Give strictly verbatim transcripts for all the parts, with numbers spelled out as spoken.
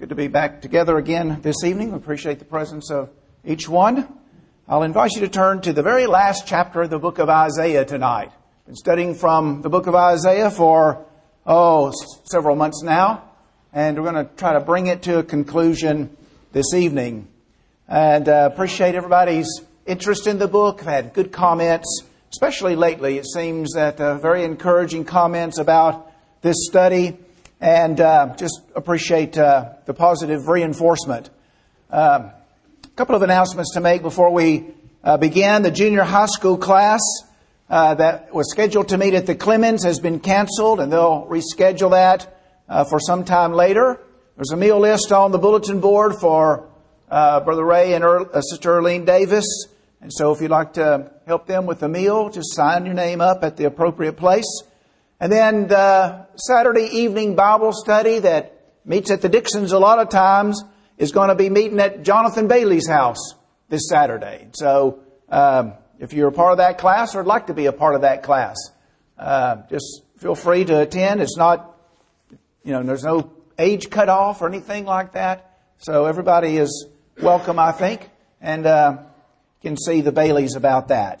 Good to be back together again this evening. We appreciate the presence of each one. I'll invite you to turn to the very last chapter of the book of Isaiah tonight. Been studying from the book of Isaiah for, oh, several months now. And we're going to try to bring it to a conclusion this evening. And uh, appreciate everybody's interest in the book. I've had good comments, especially lately. It seems that uh, very encouraging comments about this study. And uh, just appreciate uh, the positive reinforcement. Uh, a couple of announcements to make before we uh, begin. The junior high school class uh, that was scheduled to meet at the Clemens has been canceled, and they'll reschedule that uh, for some time later. There's a meal list on the bulletin board for uh, Brother Ray and er- uh, Sister Erlene Davis. And so if you'd like to help them with the meal, just sign your name up at the appropriate place. And then the Saturday evening Bible study that meets at the Dixons a lot of times is going to be meeting at Jonathan Bailey's house this Saturday. So um, if you're a part of that class or would like to be a part of that class, uh, just feel free to attend. It's not, you know, there's no age cutoff or anything like that. So everybody is welcome, I think, and uh, can see the Baileys about that.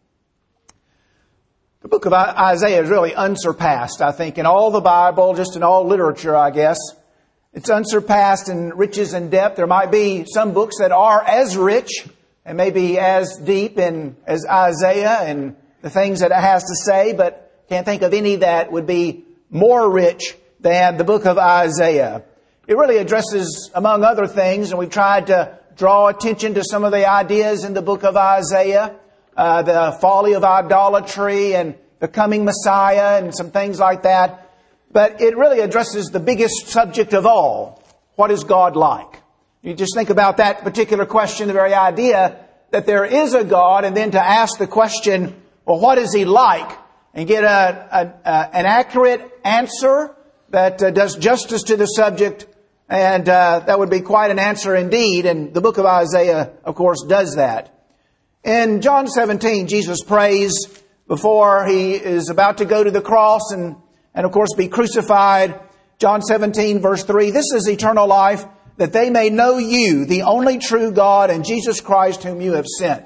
The book of Isaiah is really unsurpassed, I think, in all the Bible, just in all literature, I guess. It's unsurpassed in riches and depth. There might be some books that are as rich and maybe as deep in as Isaiah and the things that it has to say, but can't think of any that would be more rich than the book of Isaiah. It really addresses, among other things, and we've tried to draw attention to some of the ideas in the book of Isaiah. Uh, the folly of idolatry and the coming Messiah and some things like that. But it really addresses the biggest subject of all. What is God like? You just think about that particular question, the very idea that there is a God, and then to ask the question, well, what is He like? And get a, a, a an accurate answer that uh, does justice to the subject. And uh, that would be quite an answer indeed. And the book of Isaiah, of course, does that. In John seventeen, Jesus prays before He is about to go to the cross and, and of course be crucified. John seventeen, verse three, "This is eternal life, that they may know You, the only true God, and Jesus Christ whom You have sent."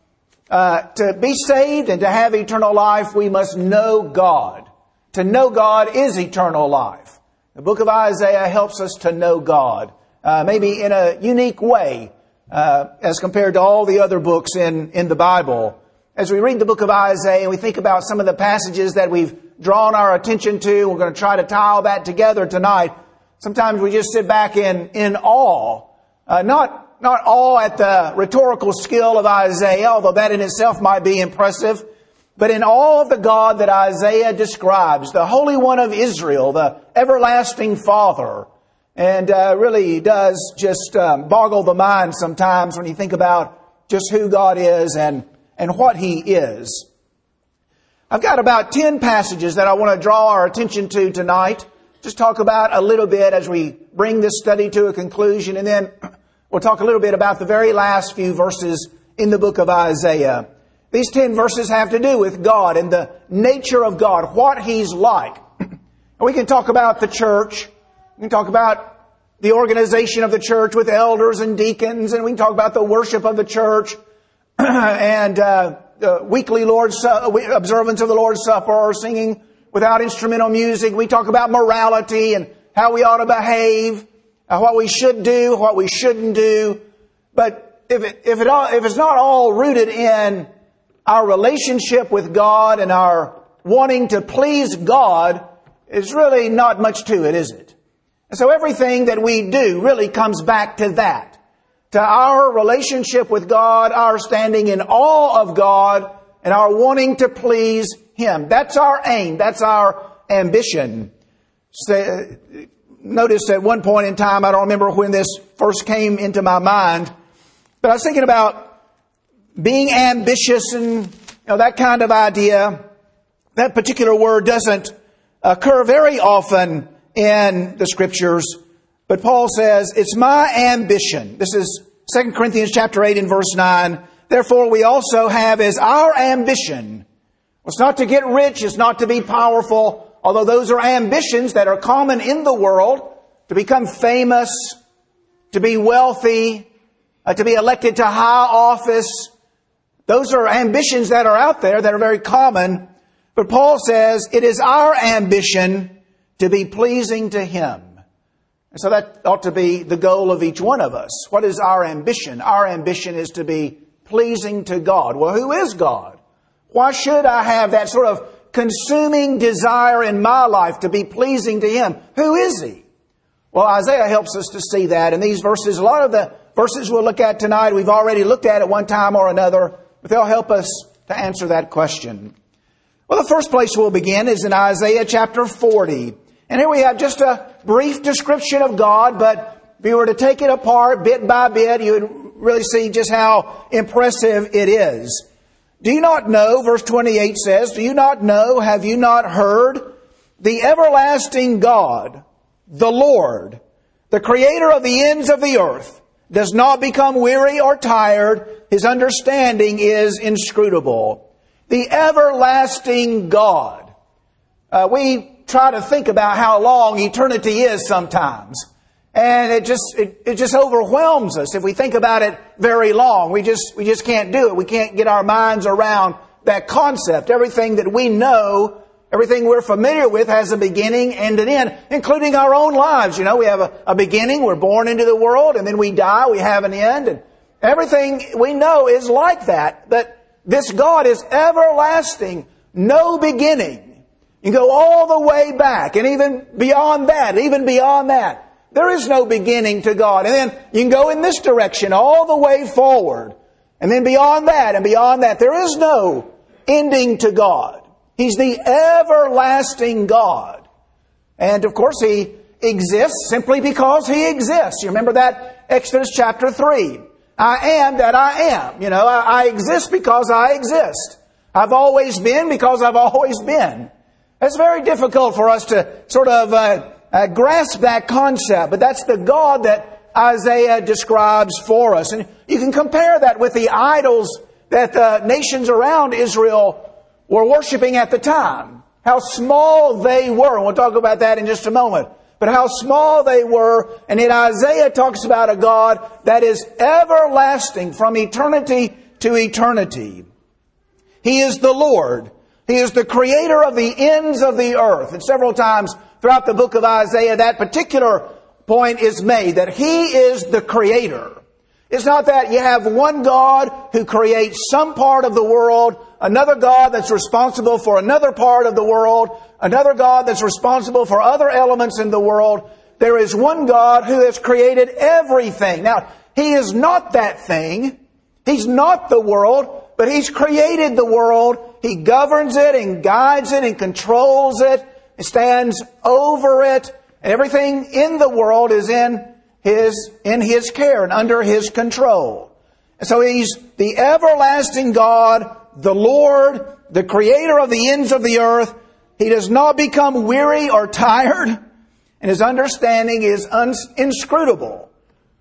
Uh, to be saved and to have eternal life, we must know God. To know God is eternal life. The book of Isaiah helps us to know God, uh, maybe in a unique way. Uh, as compared to all the other books in, in the Bible. As we read the book of Isaiah and we think about some of the passages that we've drawn our attention to, we're going to try to tie all that together tonight. Sometimes we just sit back in, in awe. Uh, not, not awe at the rhetorical skill of Isaiah, although that in itself might be impressive, but in awe of the God that Isaiah describes, the Holy One of Israel, the everlasting Father. And uh, really does just um, boggle the mind sometimes when you think about just who God is and, and what He is. I've got about ten passages that I want to draw our attention to tonight. Just talk about a little bit as we bring this study to a conclusion. And then we'll talk a little bit about the very last few verses in the book of Isaiah. These ten verses have to do with God and the nature of God, what He's like. And we can talk about the church. We can talk about the organization of the church with elders and deacons, and we can talk about the worship of the church and uh, the weekly Lord's uh, observance of the Lord's Supper, or singing without instrumental music. We talk about morality and how we ought to behave, uh, what we should do, what we shouldn't do. But if it, if it all, if it's not all rooted in our relationship with God and our wanting to please God, it's really not much to it, is it? And so everything that we do really comes back to that, to our relationship with God, our standing in awe of God, and our wanting to please Him. That's our aim. That's our ambition. So, notice at one point in time, I don't remember when this first came into my mind, but I was thinking about being ambitious and you know that kind of idea. That particular word doesn't occur very often in the Scriptures, but Paul says, it's my ambition. This is Second Corinthians chapter eight and verse nine. Therefore we also have as our ambition. It's not to get rich, it's not to be powerful, although those are ambitions that are common in the world, to become famous, to be wealthy, uh, to be elected to high office. Those are ambitions that are out there that are very common. But Paul says it is our ambition to be pleasing to Him. And so that ought to be the goal of each one of us. What is our ambition? Our ambition is to be pleasing to God. Well, who is God? Why should I have that sort of consuming desire in my life to be pleasing to Him? Who is He? Well, Isaiah helps us to see that in these verses. A lot of the verses we'll look at tonight, we've already looked at at one time or another, but they'll help us to answer that question. Well, the first place we'll begin is in Isaiah chapter forty. And here we have just a brief description of God, but if you were to take it apart bit by bit, you would really see just how impressive it is. Do you not know, verse twenty-eight says, do you not know, have you not heard? The everlasting God, the Lord, the Creator of the ends of the earth, does not become weary or tired. His understanding is inscrutable. The everlasting God. Uh, we try to think about how long eternity is sometimes. And it just, it, it just overwhelms us if we think about it very long. We just, we just can't do it. We can't get our minds around that concept. Everything that we know, everything we're familiar with has a beginning and an end, including our own lives. You know, we have a, a beginning, we're born into the world, and then we die, we have an end. And everything we know is like that. But this God is everlasting, no beginning. You go all the way back, and even beyond that, even beyond that. There is no beginning to God. And then you can go in this direction all the way forward. And then beyond that and beyond that, there is no ending to God. He's the everlasting God. And of course, He exists simply because He exists. You remember that? Exodus chapter three. I am that I am. You know, I, I exist because I exist. I've always been because I've always been. It's very difficult for us to sort of uh, uh, grasp that concept, but that's the God that Isaiah describes for us. And you can compare that with the idols that the nations around Israel were worshiping at the time. How small they were. And we'll talk about that in just a moment. But how small they were. And yet Isaiah talks about a God that is everlasting from eternity to eternity. He is the Lord. He is the Creator of the ends of the earth. And several times throughout the book of Isaiah, that particular point is made, that He is the Creator. It's not that you have one God who creates some part of the world, another God that's responsible for another part of the world, another God that's responsible for other elements in the world. There is one God who has created everything. Now, He is not that thing. He's not the world, but He's created the world. He governs it and guides it and controls it. He stands over it. Everything in the world is in His, in His care and under His control. And so He's the everlasting God, the Lord, the Creator of the ends of the earth. He does not become weary or tired, and His understanding is uns- inscrutable.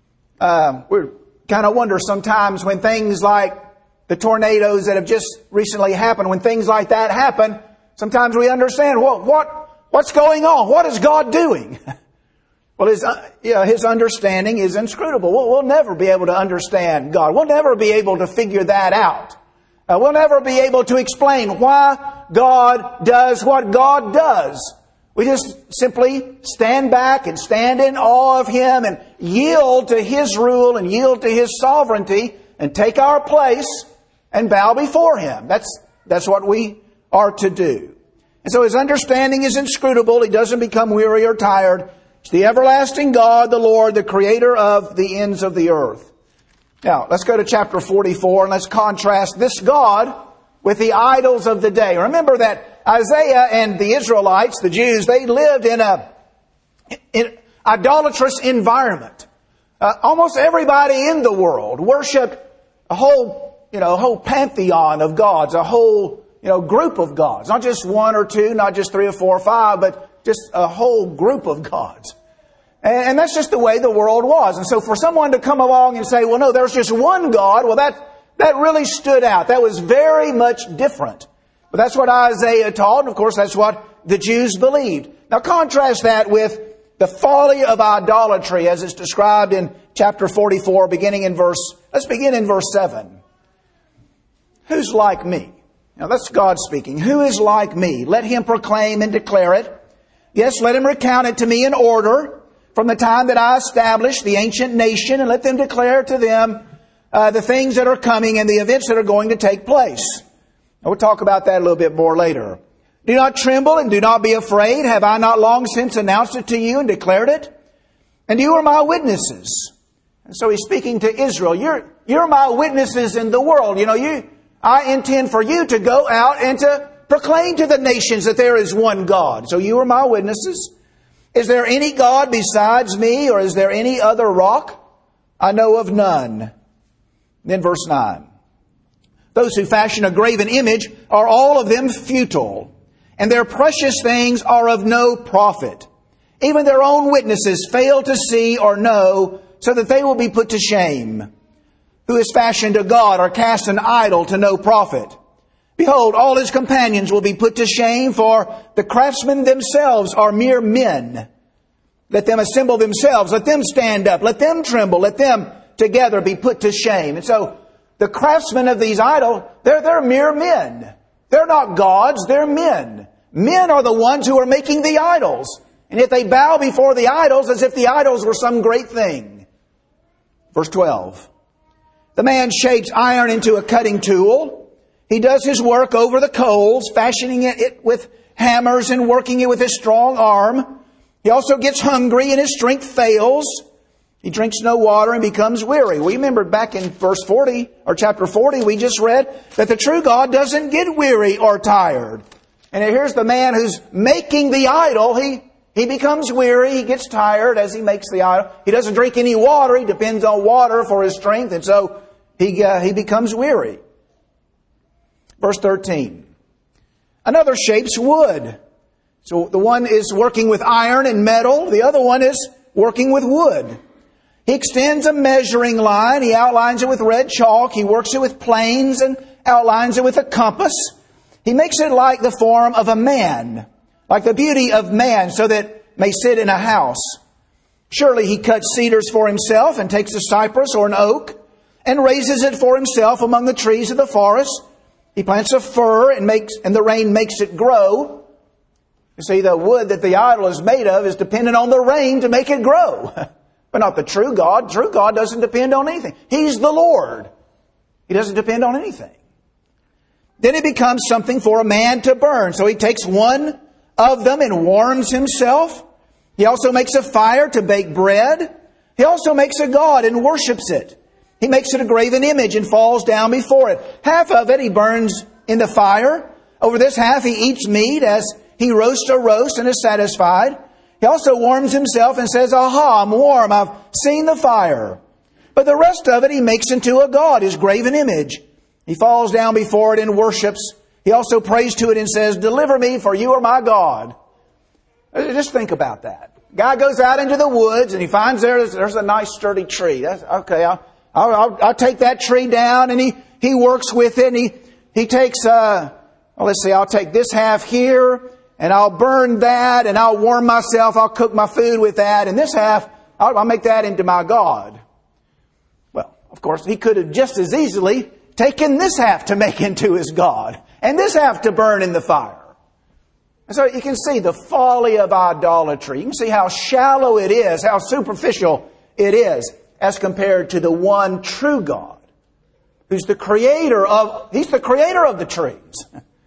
Uh, we kind of wonder sometimes when things like the tornadoes that have just recently happened, when things like that happen, sometimes we understand, what, what, what's going on? What is God doing? Well, His, uh, you know, His understanding is inscrutable. We'll, we'll never be able to understand God. We'll never be able to figure that out. Uh, we'll never be able to explain why God does what God does. We just simply stand back and stand in awe of Him and yield to His rule and yield to His sovereignty and take our place and bow before Him. That's, that's what we are to do. And so His understanding is inscrutable. He doesn't become weary or tired. It's the everlasting God, the Lord, the Creator of the ends of the earth. Now, let's go to chapter forty-four and let's contrast this God with the idols of the day. Remember that Isaiah and the Israelites, the Jews, they lived in a in idolatrous environment. Uh, almost everybody in the world worshipped a whole, you know, a whole pantheon of gods, a whole, you know, group of gods. Not just one or two, not just three or four or five, but just a whole group of gods. And, and that's just the way the world was. And so for someone to come along and say, well, no, there's just one God, well, that, that really stood out. That was very much different. But that's what Isaiah taught. And of course, that's what the Jews believed. Now contrast that with The folly of idolatry as it's described in chapter forty-four, beginning in verse, let's begin in verse seven. Who's like me? Now that's God speaking. Who is like me? Let him proclaim and declare it. Yes, let him recount it to me in order from the time that I established the ancient nation, and let them declare to them uh, the things that are coming and the events that are going to take place. And we'll talk about that a little bit more later. Do not tremble and do not be afraid. Have I not long since announced it to you and declared it? And you are my witnesses. And so he's speaking to Israel. You're, you're my witnesses in the world. You know, you, I intend for you to go out and to proclaim to the nations that there is one God. So you are my witnesses. Is there any God besides me, or is there any other rock? I know of none. Then verse nine. Those who fashion a graven image are all of them futile, and their precious things are of no profit. Even their own witnesses fail to see or know, so that they will be put to shame. Who has fashioned a god or cast an idol to no profit? Behold, all his companions will be put to shame, for the craftsmen themselves are mere men. Let them assemble themselves. Let them stand up. Let them tremble. Let them together be put to shame. And so the craftsmen of these idols, they're, they're mere men. They're not gods. They're men. Men are the ones who are making the idols. And yet they bow before the idols as if the idols were some great thing. Verse twelve. The man shapes iron into a cutting tool. He does his work over the coals, fashioning it with hammers and working it with his strong arm. He also gets hungry and his strength fails. He drinks no water and becomes weary. We remember back in verse forty, or chapter forty, we just read that the true God doesn't get weary or tired. And here's the man who's making the idol. He, he becomes weary. He gets tired as he makes the idol. He doesn't drink any water. He depends on water for his strength. And so he, uh, he becomes weary. Verse thirteen. Another shapes wood. So the one is working with iron and metal. The other one is working with wood. He extends a measuring line. He outlines it with red chalk. He works it with planes and outlines it with a compass. He makes it like the form of a man, like the beauty of man, so that it may sit in a house. Surely he cuts cedars for himself and takes a cypress or an oak and raises it for himself among the trees of the forest. He plants a fir and makes, and the rain makes it grow. You see, the wood that the idol is made of is dependent on the rain to make it grow. But not the true God. True God doesn't depend on anything. He's the Lord. He doesn't depend on anything. Then it becomes something for a man to burn. So he takes one of them and warms himself. He also makes a fire to bake bread. He also makes a god and worships it. He makes it a graven image and falls down before it. Half of it he burns in the fire. Over this half he eats meat as he roasts a roast and is satisfied. He also warms himself and says, "Aha, I'm warm. I've seen the fire." But the rest of it he makes into a god, his graven image. He falls down before it and worships. He also prays to it and says, "Deliver me, for you are my God." Just think about that. Guy goes out into the woods and he finds there, there's a nice sturdy tree. That's, okay, I'll, I'll, I'll, I'll take that tree down, and he, he works with it. And he, he takes, uh, well, let's see, I'll take this half here, and I'll burn that, and I'll warm myself. I'll cook my food with that. And this half, I'll, I'll make that into my God. Well, of course, he could have just as easily taken this half to make into his God, and this half to burn in the fire. And so you can see the folly of idolatry. You can see how shallow it is, how superficial it is, as compared to the one true God, who's the creator of, he's the creator of the trees.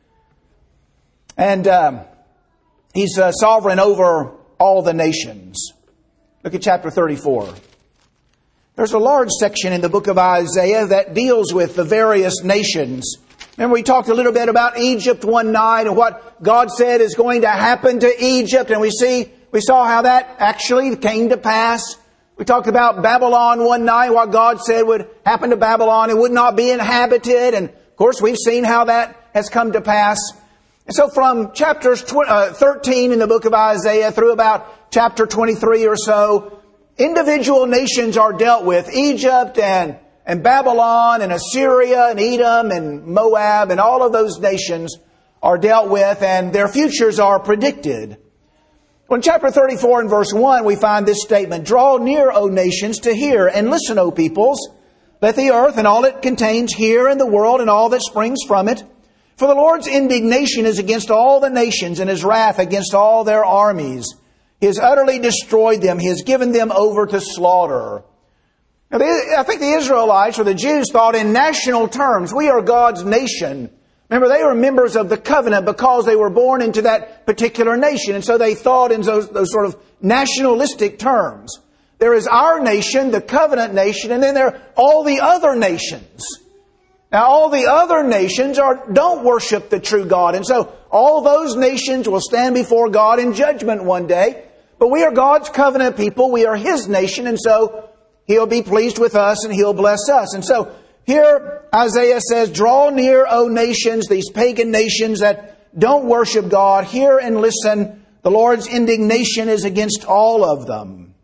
And um, he's uh, sovereign over all the nations. Look at chapter thirty-four. There's a large section in the book of Isaiah that deals with the various nations. Remember, we talked a little bit about Egypt one night and what God said is going to happen to Egypt. And we see, we saw how that actually came to pass. We talked about Babylon one night, what God said would happen to Babylon. It would not be inhabited. And of course, we've seen how that has come to pass. And so from chapters thirteen in the book of Isaiah through about chapter twenty-three or so, individual nations are dealt with. Egypt and, and Babylon and Assyria and Edom and Moab and all of those nations are dealt with, and their futures are predicted. Well, in chapter thirty-four and verse one, we find this statement, "Draw near, O nations, to hear, and listen, O peoples. Let the earth and all it contains hear, and the world and all that springs from it. For the Lord's indignation is against all the nations, and His wrath against all their armies. He has utterly destroyed them. He has given them over to slaughter." Now, the, I think the Israelites or the Jews thought in national terms. We are God's nation. Remember, they were members of the covenant because they were born into that particular nation. And so they thought in those, those sort of nationalistic terms. There is our nation, the covenant nation, and then there are all the other nations. Now, all the other nations are don't worship the true God. And so all those nations will stand before God in judgment one day. But we are God's covenant people. We are His nation. And so He'll be pleased with us and He'll bless us. And so here Isaiah says, "Draw near, O nations," these pagan nations that don't worship God. Hear and listen. The Lord's indignation is against all of them.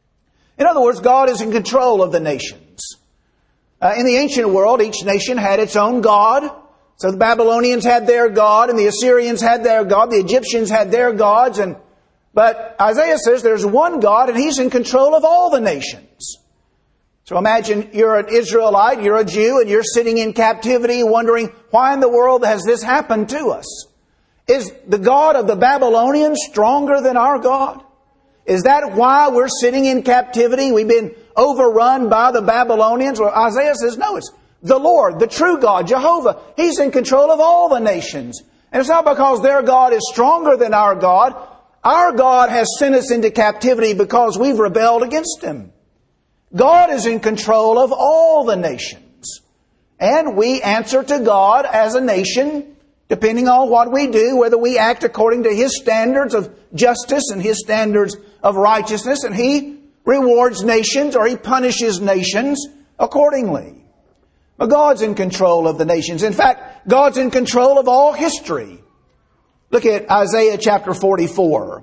In other words, God is in control of the nations. Uh, in the ancient world, each nation had its own God. So the Babylonians had their God, and the Assyrians had their God, the Egyptians had their gods. And but Isaiah says there's one God, and He's in control of all the nations. So imagine you're an Israelite, you're a Jew, and you're sitting in captivity wondering, why in the world has this happened to us? Is the God of the Babylonians stronger than our God? Is that why we're sitting in captivity? We've been overrun by the Babylonians? Well, Isaiah says, no, it's the Lord, the true God, Jehovah. He's in control of all the nations. And it's not because their God is stronger than our God. Our God has sent us into captivity because we've rebelled against Him. God is in control of all the nations. And we answer to God as a nation, depending on what we do, whether we act according to His standards of justice and His standards of righteousness, and He rewards nations or He punishes nations accordingly. But God's in control of the nations. In fact, God's in control of all history. Look at Isaiah chapter forty-four.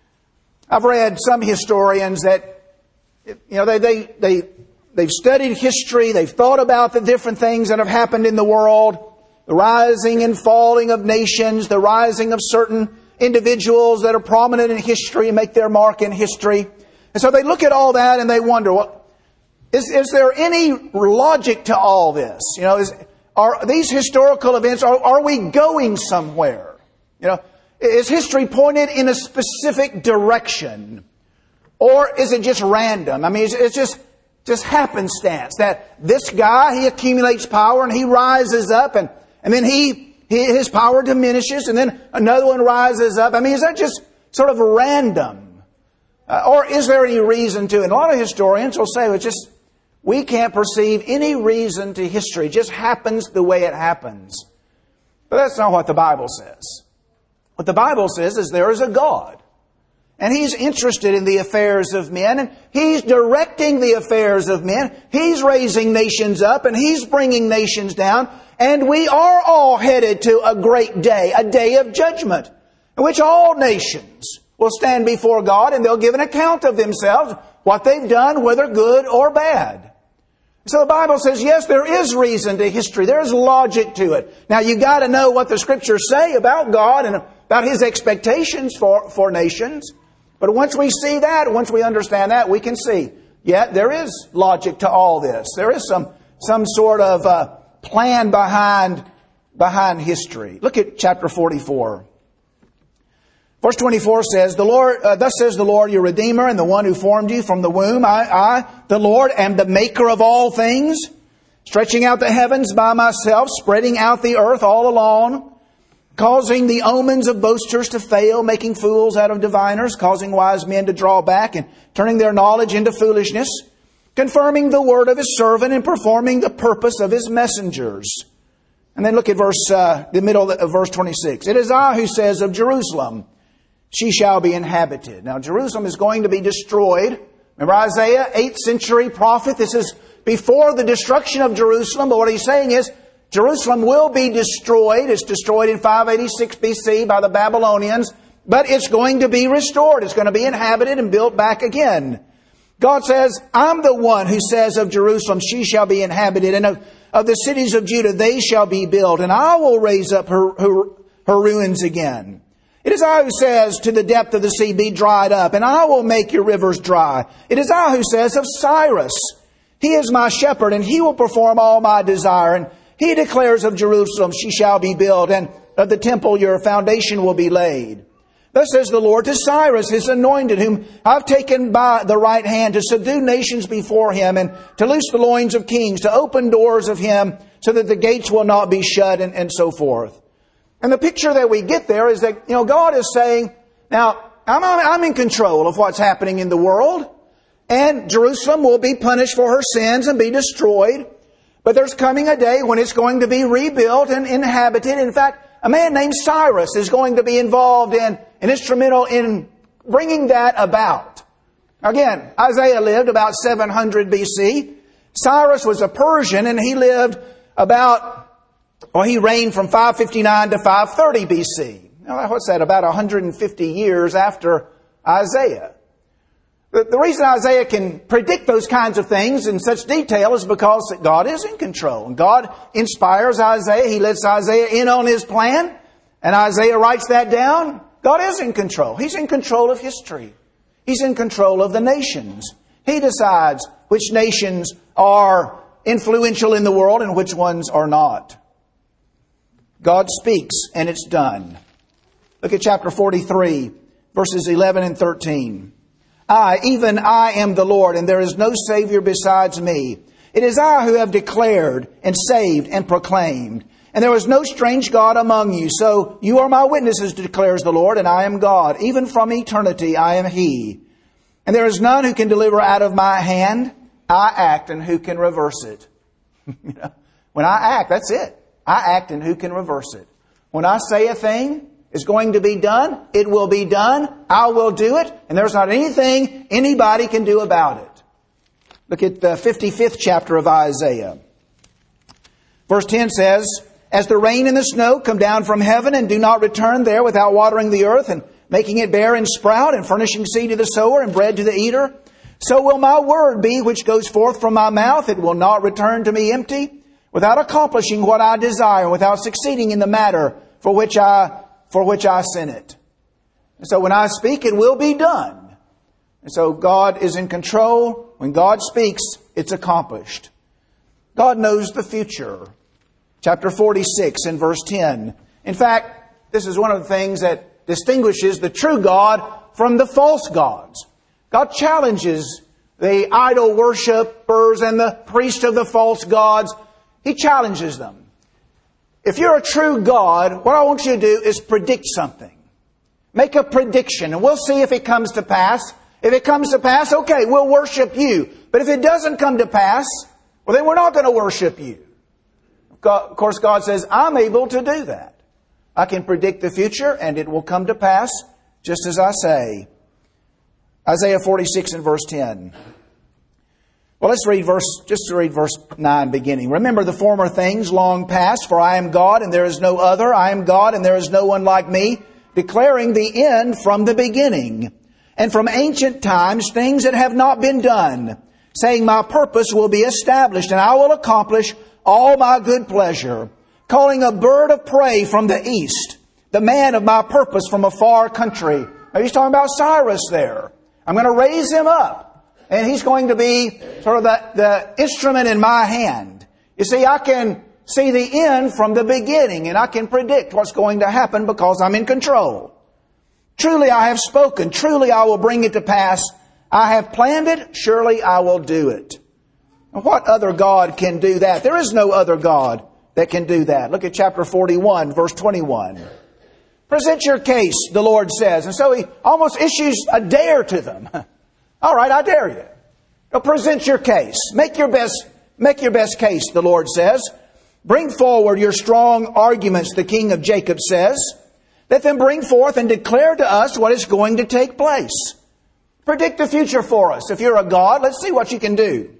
I've read some historians that You know, they, they, they, they've studied history. They've thought about the different things that have happened in the world. The rising and falling of nations. The rising of certain individuals that are prominent in history and make their mark in history. And so they look at all that and they wonder, well, is, is there any logic to all this? You know, is, are these historical events, are, are we going somewhere? You know, is history pointed in a specific direction? Or is it just random? I mean, it's just, just happenstance that this guy, he accumulates power and he rises up and, and then he, he, his power diminishes and then another one rises up. I mean, is that just sort of random? Uh, or is there any reason to it? And a lot of historians will say, well, it's just, we can't perceive any reason to history. It just happens the way it happens. But that's not what the Bible says. What the Bible says is there is a God. And He's interested in the affairs of men. And He's directing the affairs of men. He's raising nations up and He's bringing nations down. And we are all headed to a great day, a day of judgment, in which all nations will stand before God and they'll give an account of themselves, what they've done, whether good or bad. So the Bible says, yes, there is reason to history. There is logic to it. Now, you've got to know what the Scriptures say about God and about His expectations for, for nations. But once we see that, once we understand that, we can see, yeah, there is logic to all this. There is some some sort of uh, plan behind behind history. Look at chapter forty-four. Verse twenty-four says, "The Lord, uh, thus says the Lord, your Redeemer, and the one who formed you from the womb. I, I, the Lord, am the maker of all things, stretching out the heavens by myself, spreading out the earth all alone, causing the omens of boasters to fail, making fools out of diviners, causing wise men to draw back and turning their knowledge into foolishness, confirming the word of His servant and performing the purpose of His messengers." And then look at verse, uh, the middle of verse twenty-six. "It is I who says of Jerusalem, she shall be inhabited." Now Jerusalem is going to be destroyed. Remember Isaiah, eighth century prophet. This is before the destruction of Jerusalem. But what he's saying is, Jerusalem will be destroyed. It's destroyed in five eighty-six B C by the Babylonians. But it's going to be restored. It's going to be inhabited and built back again. God says, I'm the one who says of Jerusalem, she shall be inhabited. And of, of the cities of Judah, they shall be built. And I will raise up her, her, her ruins again. It is I who says to the depth of the sea, be dried up, and I will make your rivers dry. It is I who says of Cyrus, he is my shepherd, and he will perform all my desire. And he declares of Jerusalem, she shall be built, and of the temple your foundation will be laid. Thus says the Lord to Cyrus, his anointed, whom I've taken by the right hand to subdue nations before him, and to loose the loins of kings, to open doors of him, so that the gates will not be shut, and, and so forth. And the picture that we get there is that, you know, God is saying, now, I'm, I'm in control of what's happening in the world, and Jerusalem will be punished for her sins and be destroyed. But there's coming a day when it's going to be rebuilt and inhabited. In fact, a man named Cyrus is going to be involved in, and instrumental in bringing that about. Again, Isaiah lived about seven hundred B C. Cyrus was a Persian, and he lived about, well, he reigned from five fifty-nine to five thirty B C. Now, what's that? About one hundred fifty years after Isaiah. The, the reason Isaiah can predict those kinds of things in such detail is because God is in control. And God inspires Isaiah. He lets Isaiah in on his plan. And Isaiah writes that down. God is in control. He's in control of history. He's in control of the nations. He decides which nations are influential in the world and which ones are not. God speaks and it's done. Look at chapter forty-three, verses eleven and thirteen. I, even I am the Lord, and there is no Savior besides me. It is I who have declared and saved and proclaimed. And there is no strange God among you. So you are my witnesses, declares the Lord, and I am God. Even from eternity I am He. And there is none who can deliver out of my hand. I act, and who can reverse it? You know, when I act, that's it. I act, and who can reverse it? When I say a thing is going to be done, it will be done. I will do it. And there's not anything anybody can do about it. Look at the fifty-fifth chapter of Isaiah. Verse ten says, as the rain and the snow come down from heaven and do not return there without watering the earth and making it bear and sprout and furnishing seed to the sower and bread to the eater, so will my word be which goes forth from my mouth. It will not return to me empty, without accomplishing what I desire, without succeeding in the matter for which I for which I sent it. And so when I speak, it will be done. And so God is in control. When God speaks, it's accomplished. God knows the future. Chapter forty-six and verse ten. In fact, this is one of the things that distinguishes the true God from the false gods. God challenges the idol worshipers and the priests of the false gods. He challenges them. If you're a true God, what I want you to do is predict something. Make a prediction, and we'll see if it comes to pass. If it comes to pass, okay, we'll worship you. But if it doesn't come to pass, well, then we're not going to worship you. God, of course, God says, I'm able to do that. I can predict the future, and it will come to pass just as I say. Isaiah forty-six and verse ten. Well, let's read verse, just to read verse nine beginning. Remember the former things long past, for I am God and there is no other. I am God and there is no one like me, declaring the end from the beginning. And from ancient times things that have not been done, saying my purpose will be established and I will accomplish all my good pleasure. Calling a bird of prey from the east, the man of my purpose from a far country. Now he's talking about Cyrus there. I'm going to raise him up. And he's going to be sort of the, the instrument in my hand. You see, I can see the end from the beginning, and I can predict what's going to happen because I'm in control. Truly I have spoken. Truly I will bring it to pass. I have planned it. Surely I will do it. And what other God can do that? There is no other God that can do that. Look at chapter forty-one, verse twenty-one. Present your case, the Lord says. And so he almost issues a dare to them. All right, I dare you. Now present your case. Make your best, make your best case, the Lord says. Bring forward your strong arguments, the King of Jacob says. Let them bring forth and declare to us what is going to take place. Predict the future for us. If you're a God, let's see what you can do.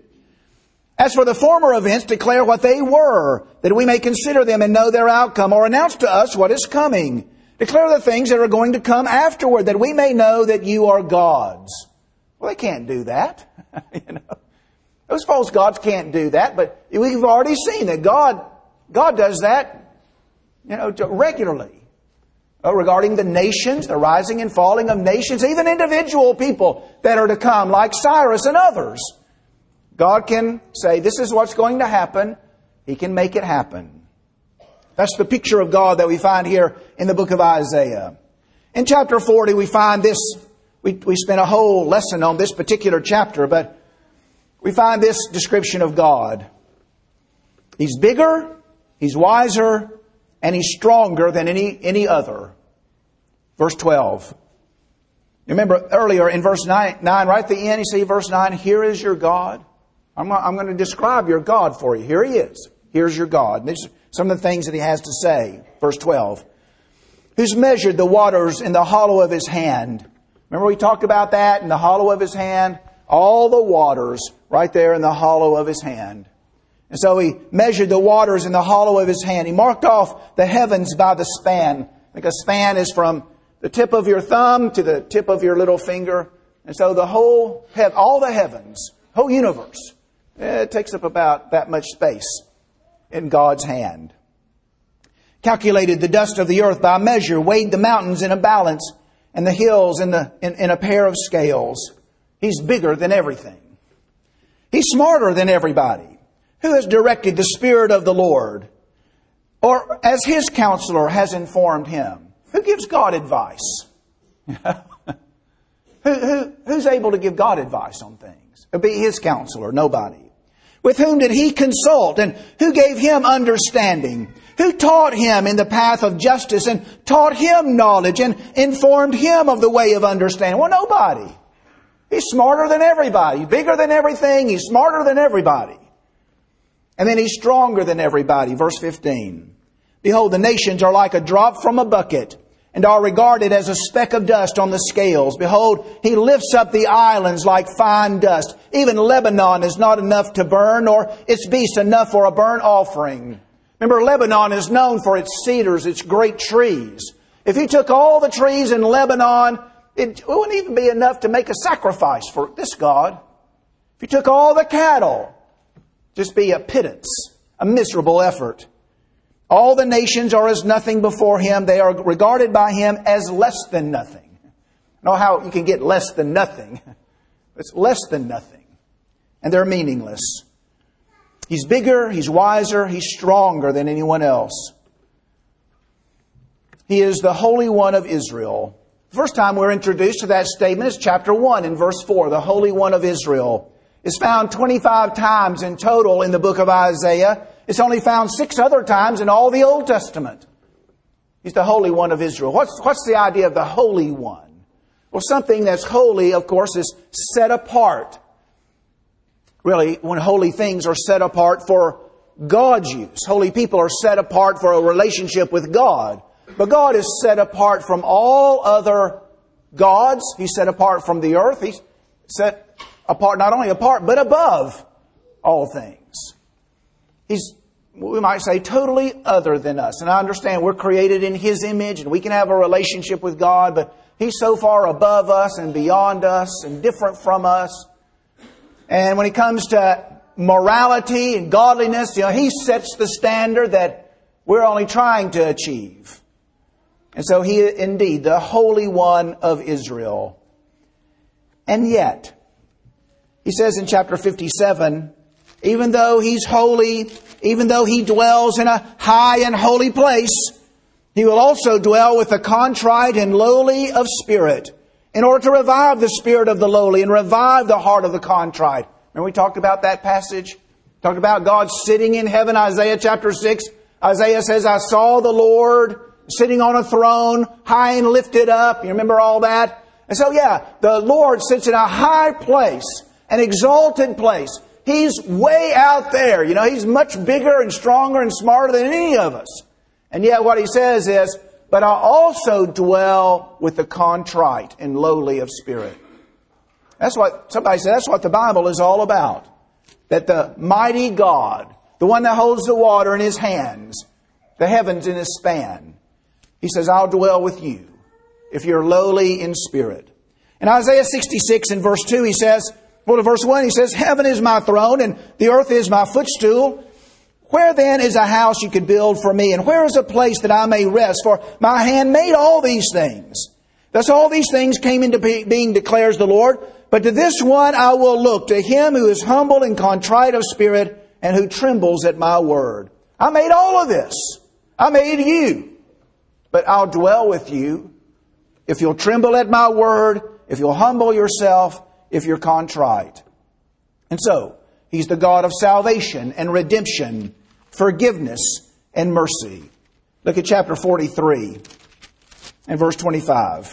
As for the former events, declare what they were, that we may consider them and know their outcome, or announce to us what is coming. Declare the things that are going to come afterward, that we may know that you are gods. Well, they can't do that. you know, those false gods can't do that. But we've already seen that God, God does that, you know, regularly. uh, regarding the nations, the rising and falling of nations, even individual people that are to come, like Cyrus and others. God can say, this is what's going to happen. He can make it happen. That's the picture of God that we find here in the book of Isaiah. In chapter forty, we find this. We, we spent a whole lesson on this particular chapter, but we find this description of God. He's bigger, He's wiser, and He's stronger than any, any other. Verse twelve. Remember earlier in verse nine, nine, right at the end, you see verse nine, here is your God. I'm, I'm going to describe your God for you. Here He is. Here's your God. And these are some of the things that He has to say. Verse twelve. Who's measured the waters in the hollow of His hand. Remember we talked about that in the hollow of His hand? All the waters right there in the hollow of His hand. And so He measured the waters in the hollow of His hand. He marked off the heavens by the span. I think a span is from the tip of your thumb to the tip of your little finger. And so the whole, all the heavens, whole universe, it takes up about that much space in God's hand. Calculated the dust of the earth by measure, weighed the mountains in a balance, and the hills in, the, in, in a pair of scales. He's bigger than everything. He's smarter than everybody. Who has directed the Spirit of the Lord? Or as His counselor has informed Him? Who gives God advice? who, who, who's able to give God advice on things? It'll be His counselor, nobody. With whom did He consult? And who gave Him understanding? Who taught Him in the path of justice and taught Him knowledge and informed Him of the way of understanding? Well, nobody. He's smarter than everybody, bigger than everything. He's smarter than everybody. And then He's stronger than everybody. Verse fifteen. Behold, the nations are like a drop from a bucket and are regarded as a speck of dust on the scales. Behold, He lifts up the islands like fine dust. Even Lebanon is not enough to burn, nor its beasts enough for a burnt offering. Remember, Lebanon is known for its cedars, its great trees. If you took all the trees in Lebanon, it wouldn't even be enough to make a sacrifice for this God. If you took all the cattle, just be a pittance, a miserable effort. All the nations are as nothing before Him. They are regarded by Him as less than nothing. I don't know how you can get less than nothing. It's less than nothing. And they're meaningless. He's bigger, He's wiser, He's stronger than anyone else. He is the Holy One of Israel. The first time we're introduced to that statement is chapter one in verse four. The Holy One of Israel is found twenty-five times in total in the book of Isaiah. It's only found six other times in all the Old Testament. He's the Holy One of Israel. What's, what's the idea of the Holy One? Well, something that's holy, of course, is set apart. Really, when holy things are set apart for God's use. Holy people are set apart for a relationship with God. But God is set apart from all other gods. He's set apart from the earth. He's set apart, not only apart, but above all things. He's, we might say, totally other than us. And I understand we're created in His image and we can have a relationship with God, but He's so far above us and beyond us and different from us. And when it comes to morality and godliness, you know, He sets the standard that we're only trying to achieve. And so He is indeed the Holy One of Israel. And yet, He says in chapter fifty-seven, even though He's holy, even though He dwells in a high and holy place, He will also dwell with the contrite and lowly of spirit, in order to revive the spirit of the lowly and revive the heart of the contrite. Remember we talked about that passage? Talked about God sitting in heaven, Isaiah chapter six. Isaiah says, I saw the Lord sitting on a throne, high and lifted up. You remember all that? And so, yeah, the Lord sits in a high place, an exalted place. He's way out there. You know, He's much bigger and stronger and smarter than any of us. And yet what He says is, but I also dwell with the contrite and lowly of spirit. That's what, somebody said, that's what the Bible is all about. That the mighty God, the one that holds the water in His hands, the heavens in His span, He says, I'll dwell with you if you're lowly in spirit. In Isaiah sixty-six in verse two, He says, well, in verse one, He says, heaven is my throne and the earth is my footstool. Where then is a house you could build for me? And where is a place that I may rest? For my hand made all these things. Thus all these things came into being, declares the Lord. But to this one I will look, to him who is humble and contrite of spirit, and who trembles at my word. I made all of this. I made you. But I'll dwell with you if you'll tremble at my word, if you'll humble yourself, if you're contrite. And so, He's the God of salvation and redemption, forgiveness and mercy. Look at chapter forty-three and verse twenty-five.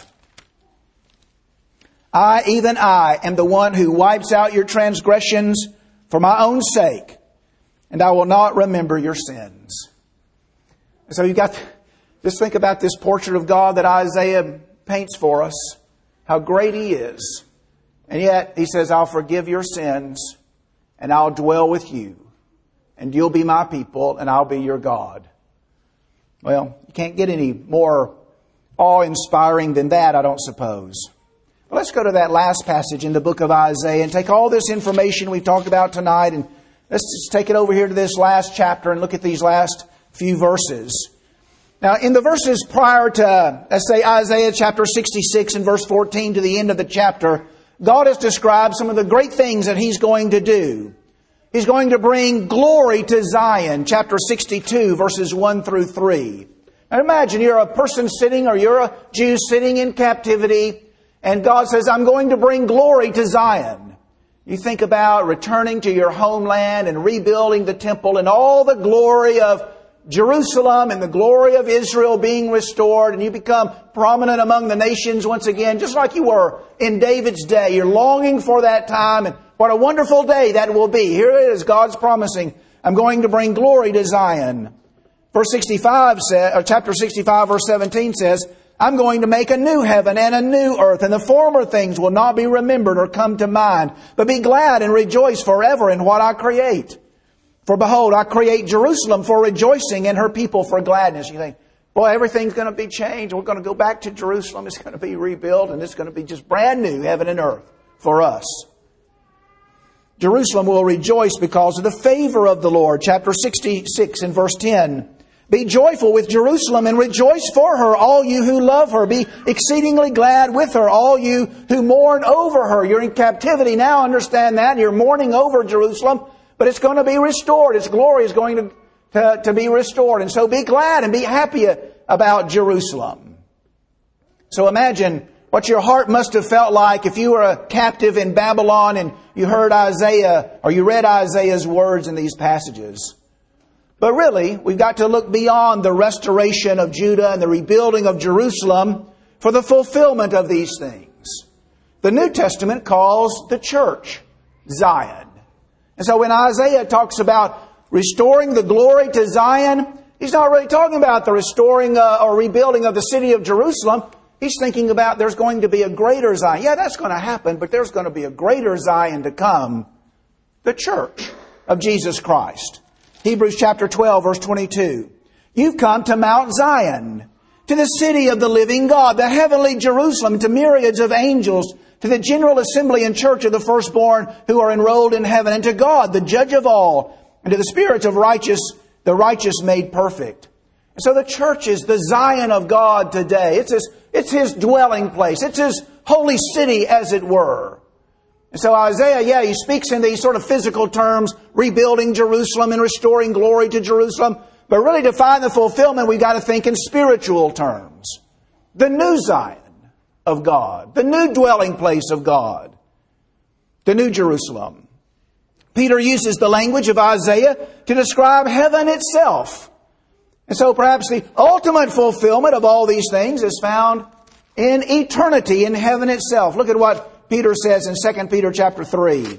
I, even I, am the one who wipes out your transgressions for my own sake, and I will not remember your sins. So you've got, just think about this portrait of God that Isaiah paints for us, how great He is. And yet, He says, I'll forgive your sins, and I'll dwell with you, and you'll be my people, and I'll be your God. Well, you can't get any more awe-inspiring than that, I don't suppose. Well, let's go to that last passage in the book of Isaiah and take all this information we've talked about tonight, and let's just take it over here to this last chapter and look at these last few verses. Now, in the verses prior to, let's say, Isaiah chapter sixty-six and verse fourteen to the end of the chapter, God has described some of the great things that He's going to do. He's going to bring glory to Zion, chapter sixty-two, verses one through three. Now imagine you're a person sitting, or you're a Jew sitting in captivity, and God says, I'm going to bring glory to Zion. You think about returning to your homeland and rebuilding the temple and all the glory of Jerusalem and the glory of Israel being restored, and you become prominent among the nations once again, just like you were in David's day. You're longing for that time, and what a wonderful day that will be. Here it is, God's promising, I'm going to bring glory to Zion. Verse sixty-five says, or chapter sixty-five, verse seventeen says, I'm going to make a new heaven and a new earth, and the former things will not be remembered or come to mind, but be glad and rejoice forever in what I create. For behold, I create Jerusalem for rejoicing and her people for gladness. You think, boy, everything's going to be changed. We're going to go back to Jerusalem. It's going to be rebuilt, and it's going to be just brand new heaven and earth for us. Jerusalem will rejoice because of the favor of the Lord. Chapter sixty-six and verse ten. Be joyful with Jerusalem and rejoice for her, all you who love her. Be exceedingly glad with her, all you who mourn over her. You're in captivity now, understand that. You're mourning over Jerusalem. But it's going to be restored. Its glory is going to, to, to be restored. And so be glad and be happy about Jerusalem. So imagine what your heart must have felt like if you were a captive in Babylon and you heard Isaiah, or you read Isaiah's words in these passages. But really, we've got to look beyond the restoration of Judah and the rebuilding of Jerusalem for the fulfillment of these things. The New Testament calls the church Zion. And so when Isaiah talks about restoring the glory to Zion, he's not really talking about the restoring uh, or rebuilding of the city of Jerusalem. He's thinking about there's going to be a greater Zion. Yeah, that's going to happen, but there's going to be a greater Zion to come. The church of Jesus Christ. Hebrews chapter twelve, verse twenty-two. You've come to Mount Zion, to the city of the living God, the heavenly Jerusalem, to myriads of angels, to the general assembly and church of the firstborn who are enrolled in heaven, and to God, the judge of all, and to the spirits of righteous, the righteous made perfect. And so the church is the Zion of God today. It's His, it's His dwelling place. It's His holy city, as it were. And so Isaiah, yeah, he speaks in these sort of physical terms, rebuilding Jerusalem and restoring glory to Jerusalem. But really to find the fulfillment, we've got to think in spiritual terms. The new Zion of God, the new dwelling place of God, the new Jerusalem. Peter uses the language of Isaiah to describe heaven itself. And so perhaps the ultimate fulfillment of all these things is found in eternity in heaven itself. Look at what Peter says in Second Peter chapter three.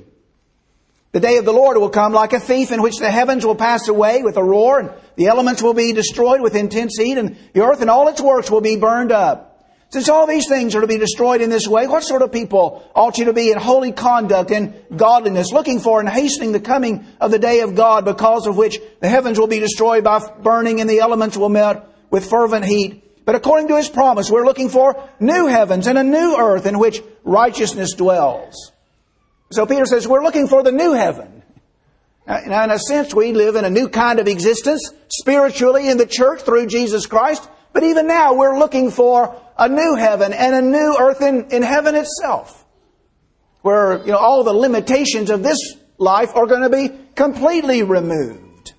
The day of the Lord will come like a thief, in which the heavens will pass away with a roar, and the elements will be destroyed with intense heat, and the earth and all its works will be burned up. Since all these things are to be destroyed in this way, what sort of people ought you to be in holy conduct and godliness, looking for and hastening the coming of the day of God, because of which the heavens will be destroyed by burning and the elements will melt with fervent heat? But according to His promise, we're looking for new heavens and a new earth in which righteousness dwells. So Peter says, we're looking for the new heaven Now, in a sense, we live in a new kind of existence, spiritually in the church through Jesus Christ. But even now, we're looking for a new heaven and a new earth in, in heaven itself, where, you know, all the limitations of this life are going to be completely removed.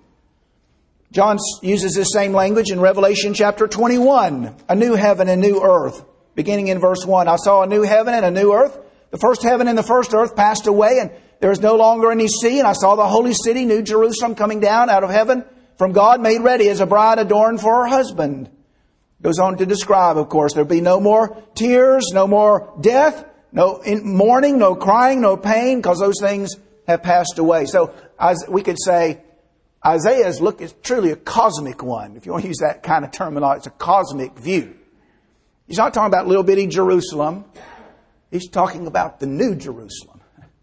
John uses this same language in Revelation chapter twenty-one, a new heaven and new earth, beginning in verse one. I saw a new heaven and a new earth. The first heaven and the first earth passed away, and there is no longer any sea. And I saw the holy city, New Jerusalem, coming down out of heaven from God, made ready as a bride adorned for her husband. Goes on to describe, of course, there'll be no more tears, no more death, no mourning, no crying, no pain, because those things have passed away. So as we could say, Isaiah's look is truly a cosmic one. If you want to use that kind of terminology, it's a cosmic view. He's not talking about little bitty Jerusalem. He's talking about the new Jerusalem.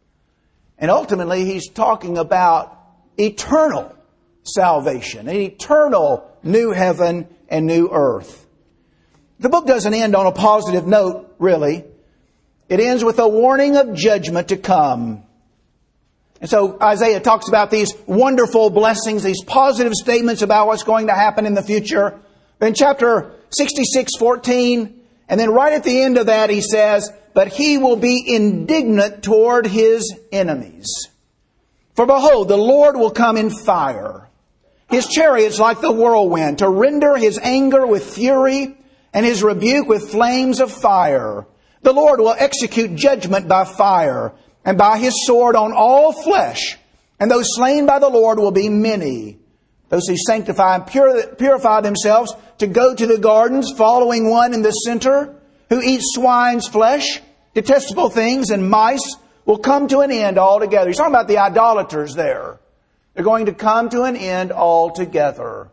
And ultimately, he's talking about eternal salvation, an eternal new heaven and new earth. The book doesn't end on a positive note, really. It ends with a warning of judgment to come. And so Isaiah talks about these wonderful blessings, these positive statements about what's going to happen in the future. Then chapter sixty-six, fourteen, and then right at the end of that he says, but he will be indignant toward his enemies. For behold, the Lord will come in fire. His chariots like the whirlwind, to render his anger with fury and his rebuke with flames of fire. The Lord will execute judgment by fire and by his sword on all flesh. And those slain by the Lord will be many. Those who sanctify and purify themselves to go to the gardens, following one in the center, who eats swine's flesh, detestable things, and mice, will come to an end altogether. He's talking about the idolaters there. They're going to come to an end altogether.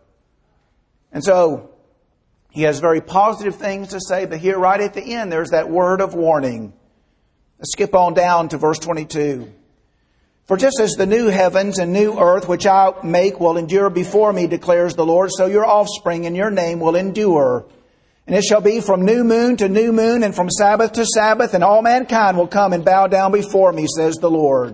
And so, he has very positive things to say, but here right at the end, there's that word of warning. Let's skip on down to verse twenty-two. For just as the new heavens and new earth which I make will endure before me, declares the Lord, so your offspring and your name will endure. And it shall be from new moon to new moon, and from Sabbath to Sabbath, and all mankind will come and bow down before me, says the Lord.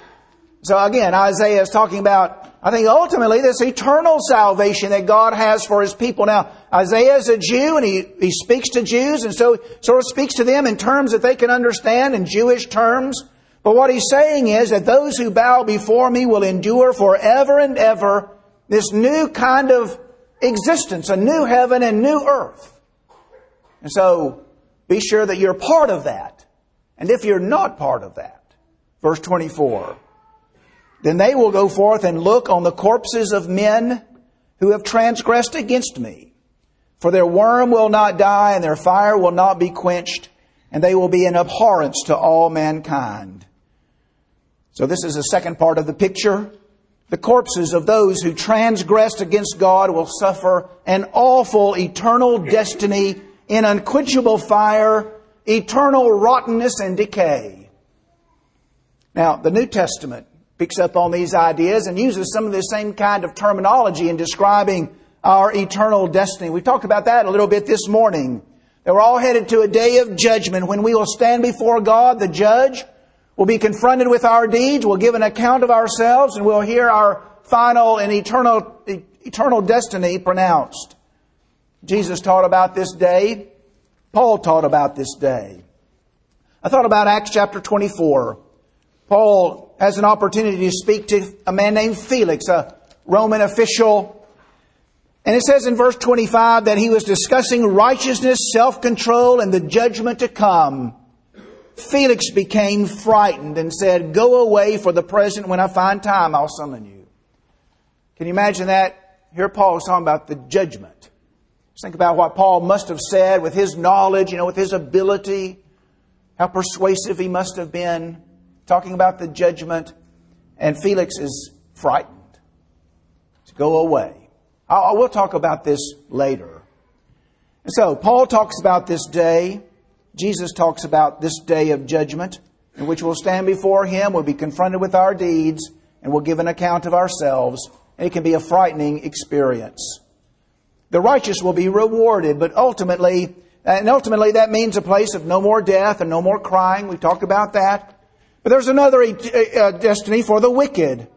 So again, Isaiah is talking about, I think ultimately, this eternal salvation that God has for His people. Now, Isaiah is a Jew, and he, he speaks to Jews, and so sort of speaks to them in terms that they can understand, in Jewish terms. But what he's saying is that those who bow before me will endure forever and ever this new kind of existence, a new heaven and new earth. And so, be sure that you're part of that. And if you're not part of that, verse twenty-four, then they will go forth and look on the corpses of men who have transgressed against me. For their worm will not die, and their fire will not be quenched, and they will be an abhorrence to all mankind. So this is the second part of the picture. The corpses of those who transgressed against God will suffer an awful eternal destiny in unquenchable fire, eternal rottenness and decay. Now, the New Testament picks up on these ideas and uses some of the same kind of terminology in describing our eternal destiny. We talked about that a little bit this morning. That we're all headed to a day of judgment when we will stand before God, the judge. We'll be confronted with our deeds. We'll give an account of ourselves, and we'll hear our final and eternal, eternal destiny pronounced. Jesus taught about this day. Paul taught about this day. I thought about Acts chapter twenty-four. Paul has an opportunity to speak to a man named Felix, a Roman official. And it says in verse twenty-five that he was discussing righteousness, self-control, and the judgment to come. Felix became frightened and said, "Go away for the present. When I find time, I'll summon you." Can you imagine that? Here Paul is talking about the judgment. Just think about what Paul must have said with his knowledge, you know, with his ability, how persuasive he must have been, talking about the judgment. And Felix is frightened to go away. I will talk about this later. And so, Paul talks about this day. Jesus talks about this day of judgment, in which we'll stand before Him, we'll be confronted with our deeds, and we'll give an account of ourselves. And it can be a frightening experience. The righteous will be rewarded, but ultimately, and ultimately that means a place of no more death and no more crying. We talked about that. But there's another uh, destiny for the wicked.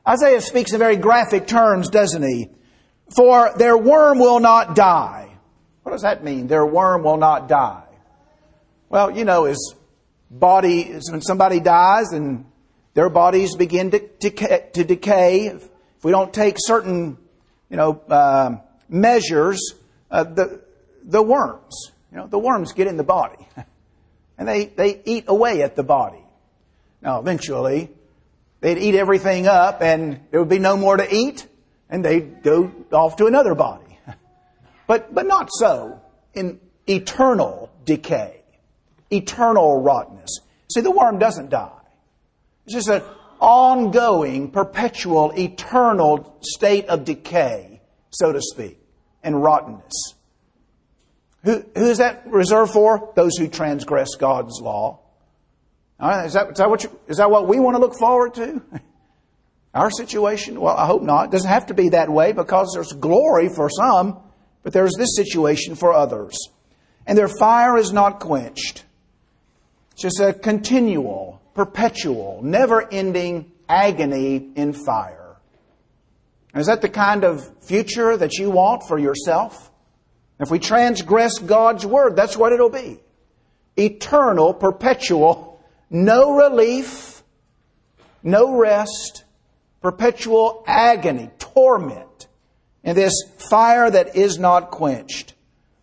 Isaiah speaks in very graphic terms, doesn't he? For their worm will not die. What does that mean? Their worm will not die. Well, you know, as body, when somebody dies and their bodies begin to decay, to decay if we don't take certain, you know, uh, measures, uh, the the worms, you know, the worms get in the body, and they they eat away at the body. Now, eventually, they'd eat everything up, and there would be no more to eat, and they'd go off to another body. But but not so in eternal decay, eternal rottenness. See, the worm doesn't die. It's just an ongoing, perpetual, eternal state of decay, so to speak, and rottenness. Who, who is that reserved for? Those who transgress God's law. All right, is that, is that what you, is that what we want to look forward to? Our situation? Well, I hope not. It doesn't have to be that way because there's glory for some, but there's this situation for others. And their fire is not quenched. It's just a continual, perpetual, never-ending agony in fire. Is that the kind of future that you want for yourself? If we transgress God's Word, that's what it'll be. Eternal, perpetual, no relief, no rest, perpetual agony, torment, in this fire that is not quenched.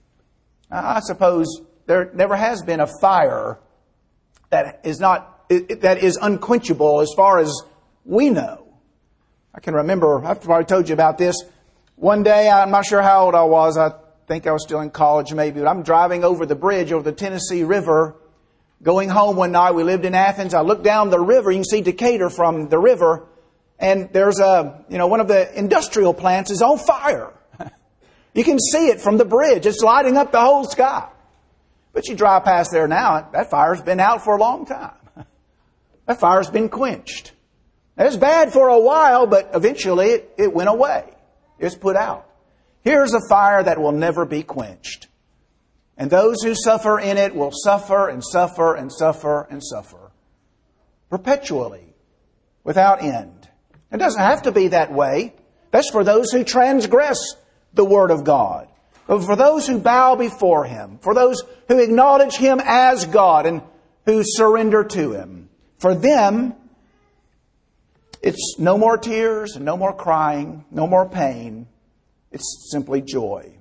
I suppose there never has been a fire that is not that is unquenchable as far as we know. I can remember, I've probably told you about this. One day, I'm not sure how old I was. I think I was still in college maybe. But I'm driving over the bridge over the Tennessee River, going home one night. We lived in Athens. I looked down the river. You can see Decatur from the river. And there's a, you know, one of the industrial plants is on fire. You can see it from the bridge. It's lighting up the whole sky. But you drive past there now, that fire's been out for a long time. That fire's been quenched. It was bad for a while, but eventually it, it went away. It was put out. Here's a fire that will never be quenched. And those who suffer in it will suffer and suffer and suffer and suffer. Perpetually. Without end. It doesn't have to be that way. That's for those who transgress the Word of God. But for those who bow before Him, for those who acknowledge Him as God and who surrender to Him, for them, it's no more tears and no more crying, no more pain. It's simply joy.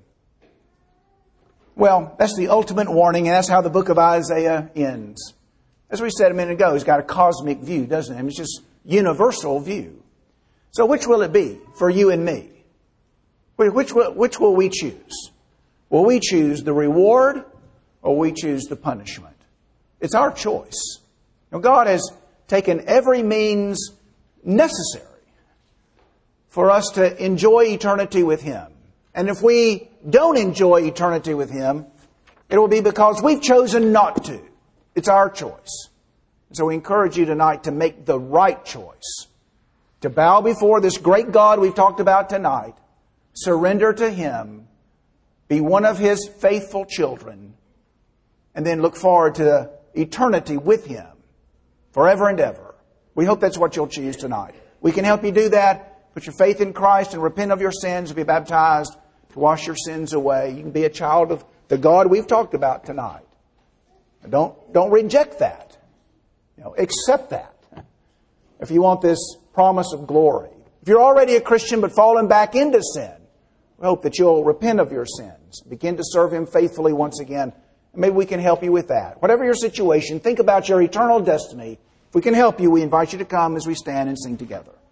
Well, that's the ultimate warning, and that's how the book of Isaiah ends. As we said a minute ago, he's got a cosmic view, doesn't he? It's just universal view. So which will it be for you and me? Which will, which will we choose? Will we choose the reward or will we choose the punishment? It's our choice. Now, God has taken every means necessary for us to enjoy eternity with Him. And if we don't enjoy eternity with Him, it will be because we've chosen not to. It's our choice. So we encourage you tonight to make the right choice. To bow before this great God we've talked about tonight. Surrender to Him. Be one of His faithful children. And then look forward to eternity with Him. Forever and ever. We hope that's what you'll choose tonight. We can help you do that. Put your faith in Christ and repent of your sins. Be baptized to wash your sins away. You can be a child of the God we've talked about tonight. Don't, don't reject that. You know, accept that. If you want this promise of glory. If you're already a Christian but fallen back into sin, we hope that you'll repent of your sins. Begin to serve Him faithfully once again. And maybe we can help you with that. Whatever your situation, think about your eternal destiny. If we can help you, we invite you to come as we stand and sing together.